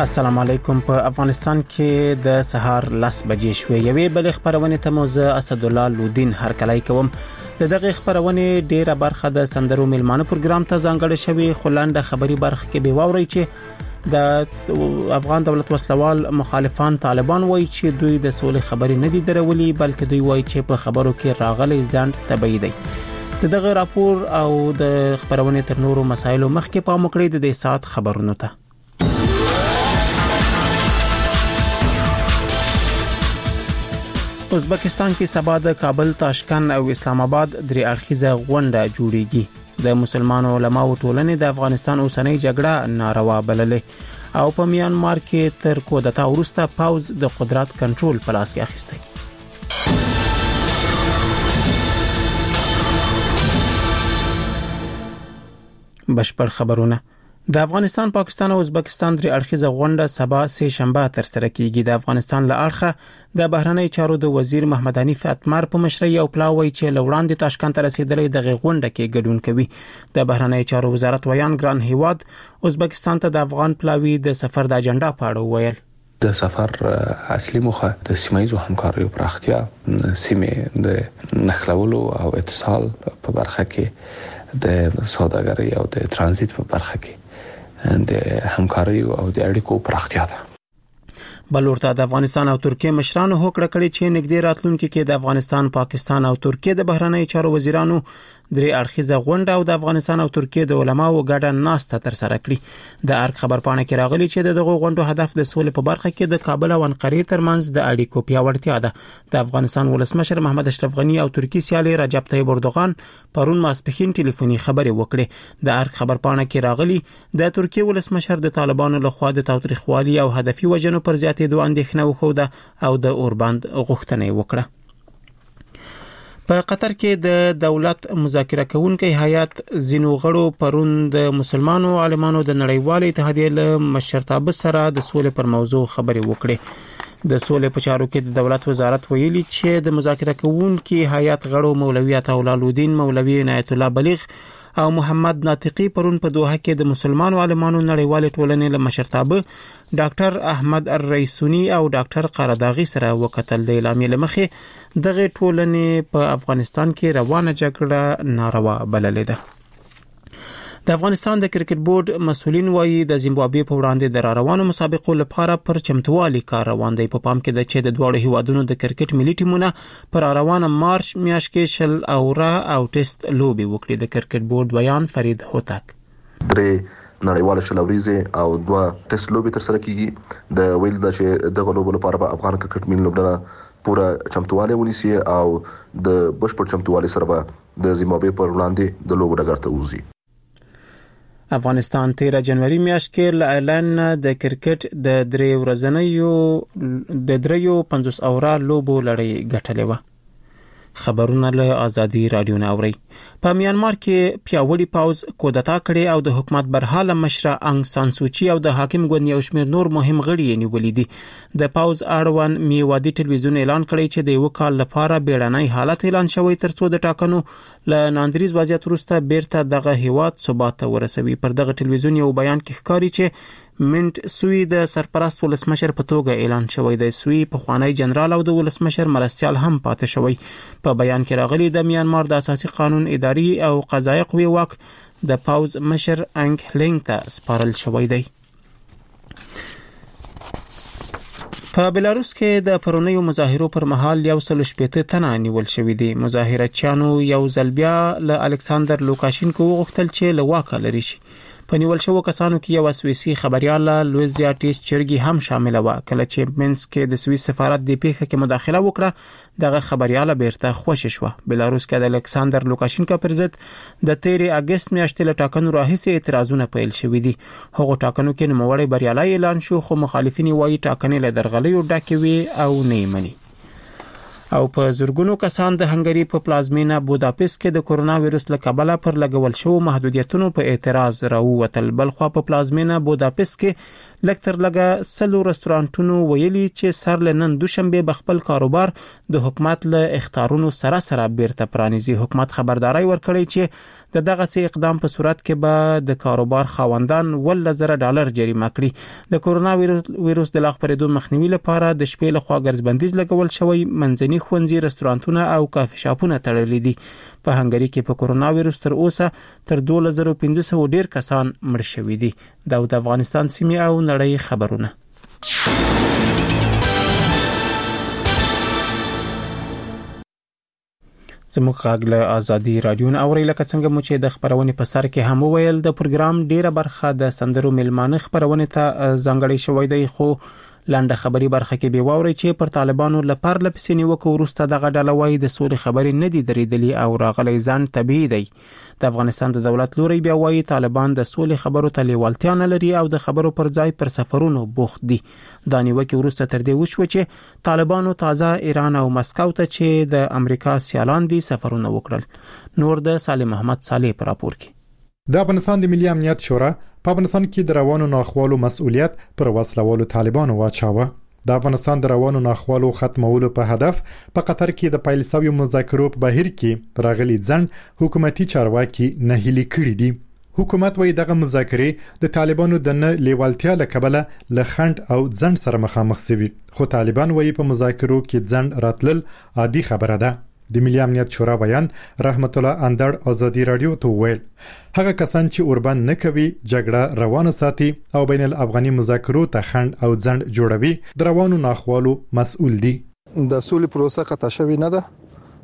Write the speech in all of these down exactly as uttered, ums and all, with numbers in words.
السلام علیکم. په افغانستان کې د سهار لس بجې شوې. یوې بل خبرونه ته موزه اسد الله لودین هر کلای کوم. د دغه خبرونه ډیره برخه د سندرو ملمانو پروګرام ته ځانګړې شوی، خلانده خبري برخه کې به واوري چې د افغان دولت وسلوال مخالفان طالبان وایي چې دوی د سولې خبري نه دي درولي، بلکې دوی وایي چې په خبرو کې راغلي ځند تبعید دي. دغه راپور او د خبرونه تر نورو مسایلو مخکې پام وکړئ د دې سات خبرونو ته. ازبکستان کې سبا د کابل، تاشکند او اسلام آباد درې اړخیزه غونډه جوړیږي. د مسلمانو علماو ټولنې د افغانستان اوسنۍ جګړه ناروا بللې او په میانمار کې تر کودتا وروسته پاوز د قدرت کنټرول په لاس کې اخیستی. بشپړ خبرونه. د افغانستان، پاکستان او ازبکستان درې اړخیزه غونډه سبا سه شنبه تر سره کیږي. د افغانستان له اړخه د بهرنی چارو د وزیر محمد حنیف اتمر په مشرۍ او پلاوی چې لوړاندې تاشکند ته رسیدلې د غونډه کې ګډون کوي. د بهرنی چارو وزارت ویان ګران هیواد ازبکستان ته د افغان پلاوی د سفر د اجنډا په اړه وویل. د سفر اصلي موخه د سیمایي همکاریو پراختیا، سیمې د نښلولو او اتصال په برخه کې د سوداګرۍ او د ترانزیت په برخه کې د همکاري او د اړیکو پراختیا ده. بلورته د افغانستان او ترکیه مشرانو هوکړه کړې چې نږدې راتلونکي کې د افغانستان، پاکستان او ترکیه د بهرنی چارو وزیرانو درې اړخیزه غونډه او د افغانستان او ترکیه د علماو ګډه ناسته تر سره کړي. د ارګ خبرپاڼه کې راغلي چې دغه غونډو هدف د سولې په برخه کې د کابل او انقرې ترمنځ د اړیکو پیاوړتیا ده. د افغانستان ولسمشر محمد اشرف غنی او ترکی سیالي رجب طیب اردوغان پرون ماسپښین ټلیفوني خبرې وکړې. د ارګ خبرپاڼه کې راغلي د ترکیه ولسمشر د طالبانو لخوا د تاوتریخوالي او هدفي وجنو پر زیاتېدو اندېښنه وښوده او د اوربند غوښتنه وکړه. په قطر کې د دولت مذاکره کوونکي هیئت زینو غړو پرون د مسلمانو عالمانو د نړیوال اتحادیې له مشرتابه سره د سولې پر موضوع خبرې وکړې. د سولې په چارو کې د دولت وزارت ویلي چې د مذاکره کوونکي هیئت غړو مولوی عطاءالله لودین، مولوی عنایت الله بلیغ او محمد ناطقي پرون په دوحه کې د مسلمانو عالمانو نړیوال ټولنې له مشرتابه ډاکټر احمد الرئیسونی او ډاکټر قراداغي سره وکتل. د اعلامیې لمخې دغه ټولنې په افغانستان کې روانه جګړه ناروا بللې ده. د افغانستان د کرکټ بورډ مسولین وایي د زیمبابوې په وړاندې د روانو مسابقو لپاره پر چمتووالي کار روان دی. په پام کې د چې د دوه هیوادونو د کرکټ ملي ټیمونه پر روانه مارچ میاشت کې شل اوره او ټیسټ لوبي وکړي. د کرکټ بورډ بیان فرید هوتک. درې نړیواله شلوريزه او دوه ټیسټ لوبي تر سره کیږي. د ویل د چې دغه لوبو لپاره به افغان کرکټ ملي لوبډله پورا چمتووالی ونیسي او د بشپړ چمتووالي سره به د زیمبابوې پر وړاندې د لوبو ډګر ته وځي. افغانستان تیره جنوري میاشت کې له اعلان د کرکټ د درې ورځنیو د دریو پنځوس اوره لوبو لړۍ ګټلې و. خبرونه له ازادي رادیو نه اوري. په میانمار کې پیاوړی پاوز کودتا کړي او د حکومت برحاله مشره انګ سان سوچي او د حاکم ګوند یو شمېر نور مهم غړي نیولې دي. د پاوز اړوند میوادي ټلویزیون اعلان کړی چې د یو کال لپاره بیړنی حالت اعلان شوی ترڅو د ټاکنو له ناندریز وضعیت وروسته بیرته دغه هیواد ثبات ته ورسوي. پر دغه ټلویزیون یو بیان کې ښکاري چې منټ سوی د سرپرست ولسمشر په توګه اعلان شوی دی. سوی په خوانی جنرال او د ولسمشر مرستيال هم پاتې شوی. په بیان کې راغلي د میانمار د اساسي قانون اداري او قضایي قوې واک د پاوز مشر انګ هلینګ ته سپارل شوی دی. په بلاروس کې د پرونیو مظاهرو پر مهال یو سل شپېته تنه نیول شوی دي. مظاهرچیانو یو ځل بیا له الکساندر لوکاشینکو وغوښتل چې له واکه لري شي. په نیول شوو کسانو کې یو سویسي خبرياله لویزیا ټیس چرګي هم شامل و. کله چې مینسک کې د سویس سفارت د پیښه کې مداخله وکړه دغه خبرياله بیرته خوشی شو. بلاروس کې د الکساندر لوکاشینکا پر ضد د تیرې اگست میاشتې له ټاکنو راهیسې اعتراضونه پیل شوې دي. هغه ټاکنو کې نوموړی بریالي اعلان شو، خو مخالفین وایي ټاکنې له درغلیو ډکې وي او نه مني. او په زورګونو کسان د هنګری په پلازمینه بوداپست کې د کورونا وایرس له کبله پر لګول شو محدودیتونو په اعتراض راووتل. بلخوا په پلازمینه بوداپست کې لکتر لګه سلو رستورانټونو ویلي چې سر لنن دوشنبه بخپل کاروبار د حکومت له اختیارونو سره سره بیرته پرانیزي. حکومت خبرداري ورکړی چې د دغه سي اقدام په صورت کې به د کاروبار خاوندان ول زره ډالر جریمه کړي. د کورونا وایرس د لاغ پرېدو مخنیوي لپاره د شپې له خوا ګرځبندیز لګول شوی. منځني ښوونځي، رستورانټونه او کافي شاپونه تړلي دي. په هنګری کې په کورونا وایرس تر اوسه تر دوه زره پنځه سوه ډیر کسان مړ شوي دي. دا د افغانستان سیمه او نړۍ خبرونه. زموږ غږ له ازادي رادیو نه اوري. لکه څنګه مو چې د خبرونې په سر کې هم ویل، د پروګرام ډیره برخه د سندرو ملمانه خبرونه ته ځانګړې شوې ده. خو لاندې خبري برخه کې به واوري چې پر طالبانو لپاره لپسې نیوکه ورسته دغه ډله وایي د سولې خبرې نه دي درېدلې او راغلي ځان طبيعي دی. د افغانستان د دولت لوري بیا وایي طالبان د سولې خبرو ته لیوالتیا نه لري او د خبرو پر ځای پر سفرونو بوخت دي. دا نیوکه ورسته تر دې وشو چې طالبانو تازه ایران او مسکو ته چې د امریکا سیالان دي سفرونه وکړل. نور د سالم محمد صالح پر راپور کې. د افغانستان د ملي امنیت شورا په افغانستان کې د روانو ناخوالو مسؤلیت پر وسلوالو طالبانو واچاوه. د افغانستان د روانو ناخوالو ختمولو په هدف په قطر کې د پیل شوی مذاکرو په بهیر کې راغلي ځند حکومتي چارواکي نه هلي کړی دي. حکومت وايي دغه مذاکرې د طالبانو د نه لیوالتیا لکبله لخند او ځند سره مخامخ شوي. خو طالبان وايي په مذاکرو کې ځند راتلل عادي خبره ده. د ملي امنیت شورا بیان رحمت الله اندړ ازادي رادیو ته ویل هغه کسان چې اوربند نه کوي جګړه روانه ساتي او بین الافغاني مذاکرو ته خند او ځند جوړوي د روانو ناخوالو مسؤل دي. د سولې پروسه قطع شوی نه ده.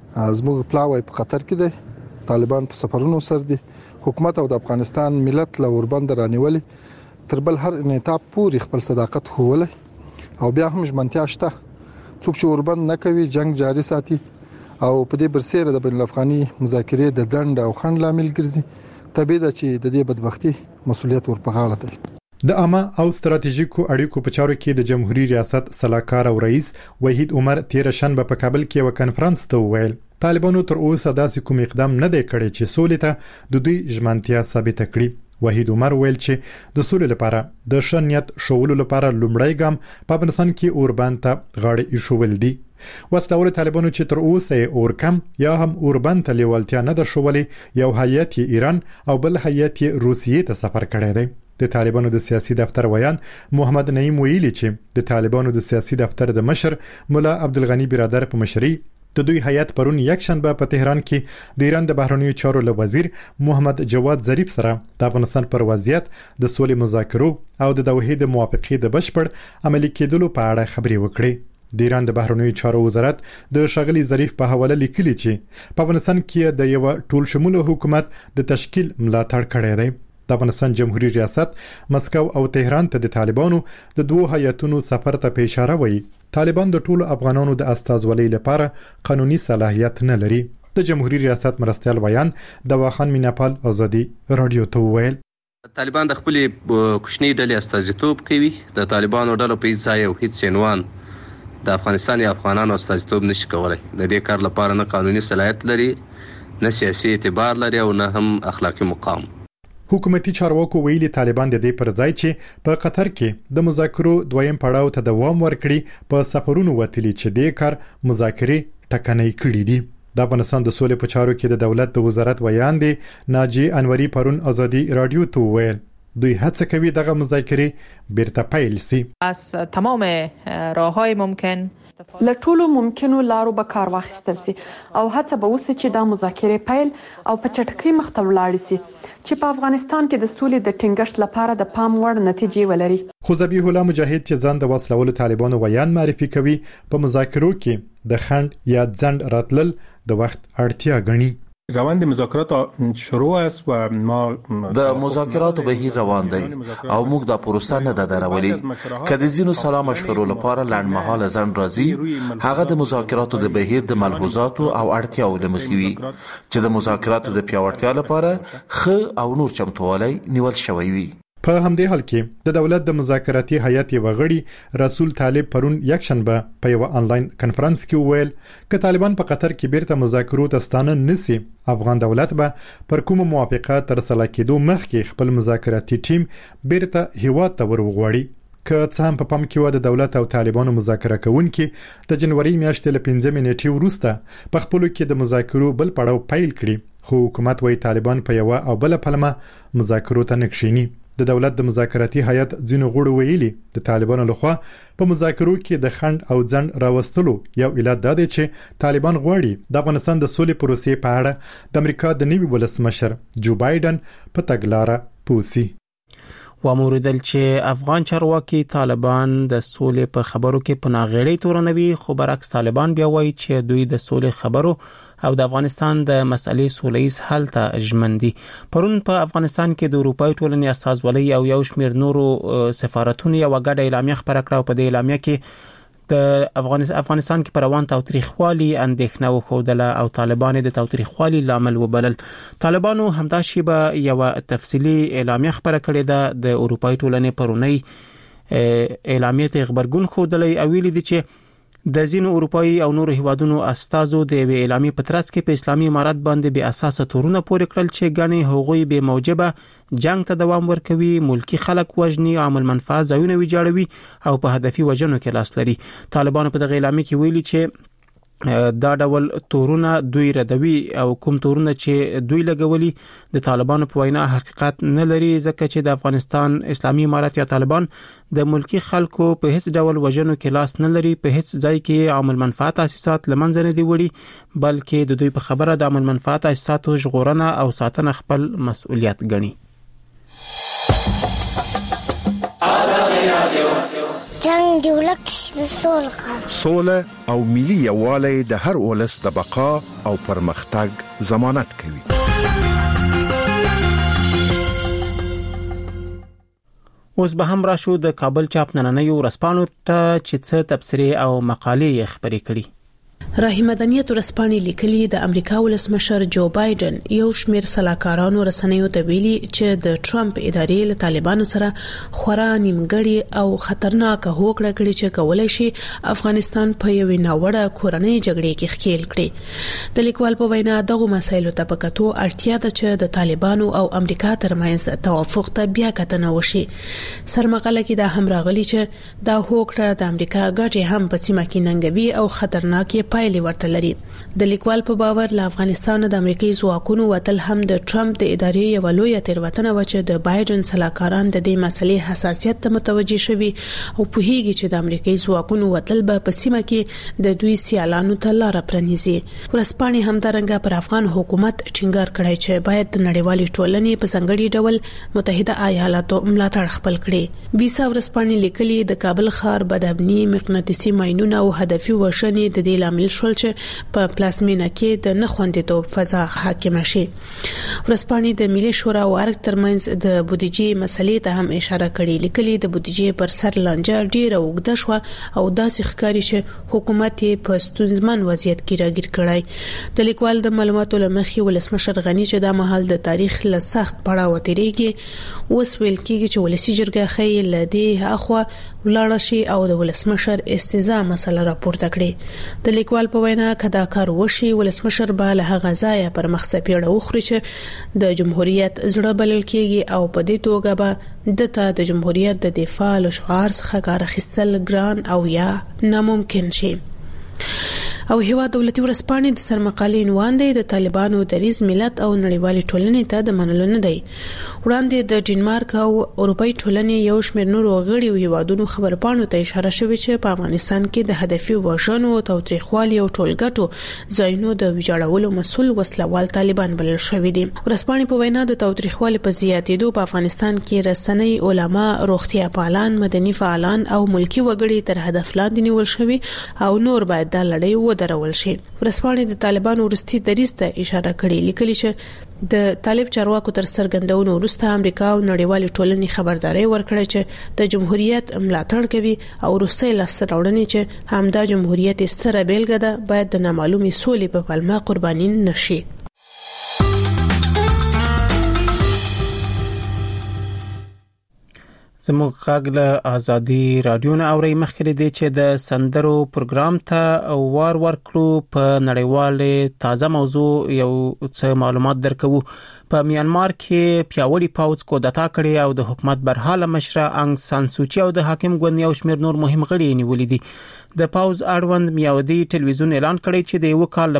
زموږ پلاوی په خطر کې دی. طالبان په سفرونو سر دي. حکومت او د افغانستان ملت له اوربند رانیولي تر بل هر انعطاف پورې خپل صداقت خوله او بیا هم ژمنتیا شته. څوک چې اوربند نه کوي جنگ جاري ساتي او په دې برسېره د بین الافغاني مذاکرې د ځند او خند لامل ګرځي. طبيعي ده چې د دې بدبختی مسؤلیت ورپه غاړه دی. د عامه او ستراتیژیکو اړیکو په چارو کې د جمهوریت ریاست صلاحکار او رئیس وحید عمر تیر شنبه په کابل کې یو کانفرنس ته ویل طالبانو تر اوسه داسې کوم اقدام نه دی کړی چې سولې ته د دوی ژمنتیا ثابت کړي. وحید عمر ویل چې د سولې لپاره د شنیت شولو لپاره لومړی ګام په افغانستان کې اوربند ته غاړه ایښول دي. وسلوال طالبانو چې تر اوسه اورکم یا هم اوربند ته لیوالتیا نه در شولې یو هیئت ایران او بل هیئت روسیې ته سفر کړی دی. د طالبانو د سیاسي دفتر ویان محمد نعیم ویلي چې د طالبانو د سیاسي دفتر د مشر مولا عبدالغنی برادر په مشرۍ د دوی هیئت پرون یک شنبه په تهران کې د ایران د بهرنیو چارو له وزیر محمد جواد ظریف سره د افغانستان پر وضعیت د سولې مذاکرو او د دوحې د موافقې د بشپړ عملي کېدلو په اړه خبرې وکړې. د ایران د بهرنیو چارو وزارت د شغلی ظریف په حواله لیکلي چې په افغانستان کې د یو ټول شموله حکومت د تشکیل ملاتړ کړی دی. د افغانستان جمهوریت ریاست مسکو او تهران ته د طالبانو د دوه هیئتونو سفر ته په اشاره وایي طالبان د ټولو افغانانو د استازولۍ لپاره قانوني صلاحیت نه لري. د جمهوریت ریاست مرستیال ویان د واخان میناپال ازادي رادیو ته ویل طالبان د خپل کوچنی ډلې استازیتوب کوي. د طالبانو ډلو په ځای او هیڅ عنوان د افغانستان یا افغانانو استازیتوب نشي کولای. د دې کار لپاره نه قانوني صلاحیت لري، نه سیاسي اعتبار لري او نه هم اخلاقی مقام. حکومتي چارواکو ویلي طالبان د دې پر ځای چې په قطر کې د مذاکرو دویم پړاو ته دوام ورکړي په سفرونو وتلی چې د کار مذاکرې ټکنۍ کړې دي. د افغانستان د سولې په چارو کې د دولت د وزارت ویان دی ناجی انوري پرون ازادي رادیو ته ویل دوی هڅه کوي دغه مذاکرې بیرته پیل شي. از تمام راههای ممکن له ټولو ممکنو لارو به کار واخیستل شي او هڅه به وشي چې دا مذاکرې پیل او په چټکۍ مخته ولاړ شي چې په افغانستان کې د سولې د ټینګښت لپاره د پام وړ نتیجې ولري. خو ذبیح الله مجاهد چې ځان د وسلوالو طالبانو ویان معرفي کوي په مذاکرو کې د خند یا ځند راتلل د وخت اړتیا ګڼي. روند مذاکرات شروع است و ما د مذاکراتو بهیر روان دی او موږ د پروسه نه د درولي کله د زینو سلام مشورو لپاره لړمحاله ځند راځي هغه د مذاکراتو د بهیر د ملحوظاتو او اړتیاو لمخوي چې د مذاکراتو د پیاوړتیا لپاره خ او نور چمتووالی نیول شوی وي. په همدې حال کې د دولت د مذاکراتي هیئت وغړي رسول طالب پرون یکشنبه په یو انلاین کانفرنس کې ویل ک طالبان په قطر کې بیرته مذاکرات استانه نسی افغان دولت به پر کوم موافقه تر سره کېدو مخکې خپل مذاکراتي ټیم بیرته هیواد ته ورغواړي که څه هم په پام کې و د دولت او طالبانو مذاکره کوونکي د جنوري میاشتې له پنځمې نیټې وروسته په خپلو کې د مذاکرو بل پړاو پیل کړي خو حکومت وايي طالبان په یو او بل پلمه مذاکرو ته نکښینی د دولت د مذاکراتي هیئت ځینو غړو ویلي د طالبانو لخوا په مذاکرو کې د خند او ځند راوستلو یو علت دا دی چې طالبان غواړي د افغانستان د سولې پروسې په اړه د امریکا د نوي ولسمشر جو بایدن په تګلارې پوسی واموردل چې افغان چارواکي طالبان د سولې په خبرو کې پناغړې تورنوي خو برعکس طالبان بیا وایي چې دوی د سولې خبرو او د افغانستان د مسلې سولېز حل ته ژمندي. پرون په افغانستان کې د اروپای ټولنې استازولۍ او یو شمېر نورو سفارتونو یو غږ اعلامیه خبره کړه او په دې اعلامیه کې د افغانستان کې پروان تاوتریخوالي اندېښنه وښودله او طالبان د تاوتریخوالي لامل وبلل. طالبانو همدا شیبه یو تفصیلی اعلامیه خبره کړې ده د اروپای ټولنې پرونی اعلامیه ته خبرګون خوده او ویلي دي چې د زینو اروپאי او نورو هیوادونو استازو د وی اعلامیه په ترڅ کې په اسلامي امارات باندې به اساسه تورونه پورې کړل چې غني هغوی به موجبه جنگ ته دوام ورکوي ملکی خلک وژني عامل منفعه ځایونه ویجاړوي او په هدفي وجنو کې لاس لري. طالبانو په دغه اعلامیه کې ویلي چې دا ډول تورونه دوی ردوي او کوم تورونه چې دوی لګولي د طالبانو په وینا حقیقت نه لري ځکه چې د افغانستان اسلامي امارات یا طالبان د ملکی خلکو په هیڅ ډول وجنو کې لاس نه لري په هیڅ ځای کې عامل منفعت تاسیسات لمنځه نه دی وړي بلکې د دوی په خبره د عامل منفعت تاسیساتو ژغورنه او ساتنه خپل مسؤلیت ګڼي. جنگ دی ولک سول سوله او ملي یووالی د هر ولس د بقا او پرمختګ ضمانت کوي. اوس به هم راشو د کابل چاپ نننۍ ورځپاڼو ته چې څه تبصرې او مقالې خبرې کړي. راهي مدنیت ورځپاڼې لیکلي د امریکا ولسمشر جو بایدن یو شمېر سلاکارانو رسنیو ته ویلي چې د ټرمپ ادارې له طالبانو سره خورا نیمګړی او خطرناک هوکړه کړې چې کولای شي افغانستان په یوې ناوړه کورنۍ جګړې کې ښکیل کړي. د لیکوال په وینا دغه مسایلو ته په کتو اړتیا ده چې د طالبانو او امریکا ترمنځ توافق ته بیا کتنه وشي. سرمقاله کې دا هم راغلي چې دا هوکړه د امریکا ګټې هم په سیمه کې ننګوي او خطرناکې پایلې ورته لري. د لیکوال په باور له افغانستان د امریکایي ځواکونو وتل هم د ټرمپ د ادارې یو لوی تیروتنه و چې د بایدن سلاکاران د دې مسلې حساسیت ته متوجي شوي او په هیګي چې د امریکایي ځواکونو وتل به په سیمه کې د دوی سیالانو ته لار پرانیزي. ورسپانې همدارنګه پر افغان حکومت ټینګار کړی چې باید د نړیوالې ټولنې په ځانګړي ډول متحده ایالاتو ملاتړ خپل کړي. ویسا ورسپانې لیکلي د کابل ښار بدامني مقناطیسي ماینونه او هدفي وشنې د دې لامل شول چې په پلازمینه کې د نه خوندیتوب فضا حاکمه شي. ورسپانې د ملي شورا او ارګ ترمنځ د بودیجې مسلې ته هم اشاره کړې. لیکلي د بودیجې پر سر لانجه ډیره اوږده شو او داسې ښکاري چې حکومت په ستونزمن وضعیت کې راګیر کړی. د لیکوال د معلوماتو لمخې ولسمشر غنی چې د مهال د تاریخ له سخت پړاو تیریږي اوس ویل کېږي چې ولسی جرګه خې لدې اخوا ولاړ شي او د ولسمشر استزاء مسله راپورته کړي. د لیکوال په وینا کدا کار وشي ولسمشر به له هغه ځای پر مخ سپیړه وخوري چې د جمهوریت زړه بلل کېږي او په دې توګه به دته د جمهوریت د دفاع له شعار څخه کار اخیستل ګران او یا ناممکن شي. او هوا دولتي ورسپانې د سرمقالې عنوان دی د طالبانو دریز ملت او نړیوالې ټولنې ته د منلو نه دی. وړاندې د ډنمارک او اروپאי ټولنې یو شمېر نورو غړي او هیوادونو خبرپاڼو ته اشاره شوې چې په افغانستان کې د هدفي وژنو او تاوتریخوالي او ټولګټو ځایونو د ویجاړولو مسؤل وسلوال طالبان بلل شوي دي. ورسپانې په وینا د تاوتریخوالي په زیاتېدو په افغانستان کې رسنۍ علما روغتیا پالان مدني فعالان او ملکی وګړي تر هدف لاندې نیول شوي او نور باید د لړۍ درول شي. ورسپانې د طالبانو ورستي دریځ ته اشاره کړې. لیکلي چې د طالب چارواکو تر څرګندونو وروسته امریکا او نړیوالې ټولنې خبرداري ورکړه چې د جمهوریت ملاتړ کوي او روسي لاسته راوړنې چې همدا جمهوریت ستره بیلګه ده باید د نامعلومي سولې په پلمه قرباني نشي. زموږ غږ له ازادي رادیو نه اوري مخکې دي چې د سندرو پروګرام ته وار ورکړو په نړیواله تازه موضوع یو څه معلومات درکو. په میانمار کې پیاوړي پاوڅ کودتا کړې او د حکومت برحاله مشره انګ سان سوچي او د حاکم ګوند یو شمېر نور مهم غړي نیولې دي. د پاوز اړوند میاودي ټلویزیون اعلان کړی چې د یو کال